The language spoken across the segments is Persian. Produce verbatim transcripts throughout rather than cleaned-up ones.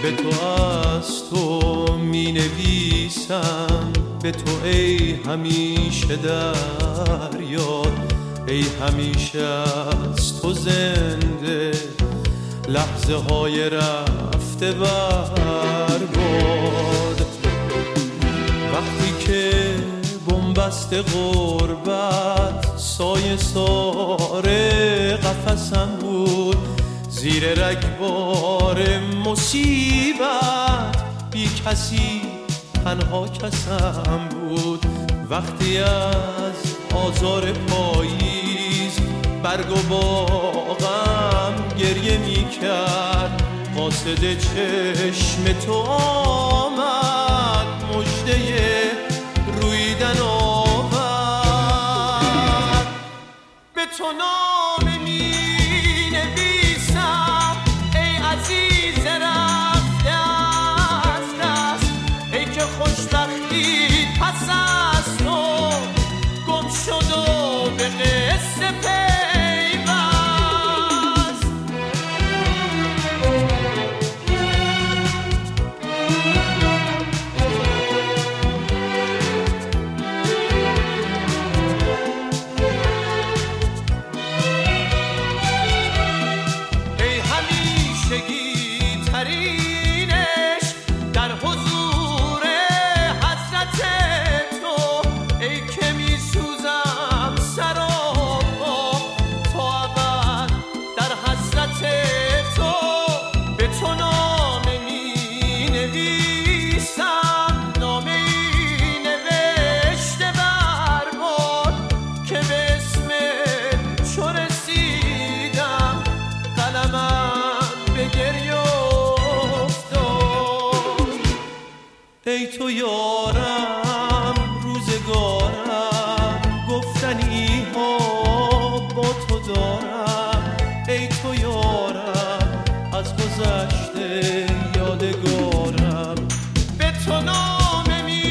به تو از تو می نویسم، به تو ای همیشه در یاد، ای همیشه از تو زنده لحظه های رفته برباد. وقتی که بنبست غربت سایه سار قفسم بود، زیر رگبار مصیبت بی کسی تنها کسم بود. وقتی از آزار پاییز برگ و باغم گریه می کرد، قاصد چشم تو آمد مژده رویدن آورد. به تو نامه می نویسم ای عزیز رفته از دست، ای که خوشبختی پس از تو گم شد و به قصه پیوست. ای همیشگی ترینش در حضور حضرت تو، ای که می سوزم سراپا تا ابد در حضرت تو. به تو نامه می نویسم، نامه ای نوشته برباد، که به اسم چو رسیدم قلمم به گریه افتاد. ای تو یارم روزگارم، گفتنی ها با تو دارم، ای تو یارم از گذشته یادگارم. به تو نامه می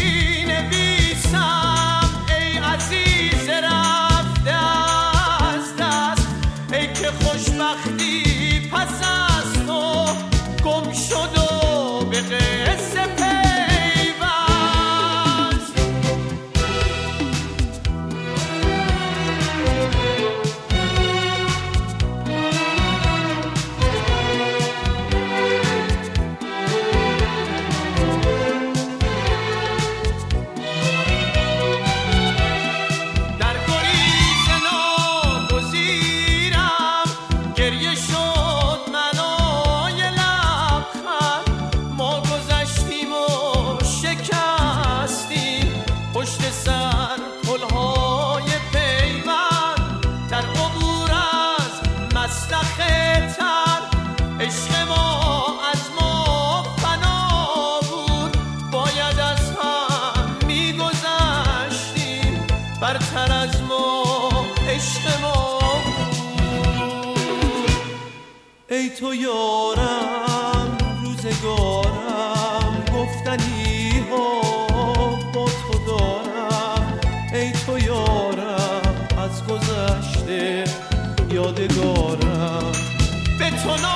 نویسم ای عزیز رفته از دست، ای که خوشبختی پس از تو گم شد و به قصه پیوست. در گریز ناگزیرم گریه شد منای لبخند، ما گذشتیم و شکستیم پشت سر پلهای پیوند، در عبور از مسلخ تر عشق ما از ما فنا بود، باید از هم میگذشتیم برتر از ما عشق ما بود. ای تو یارم روزگارم، گفتنی ها با تو دارم، ای تو یارم از گذشته یادگارم. به تو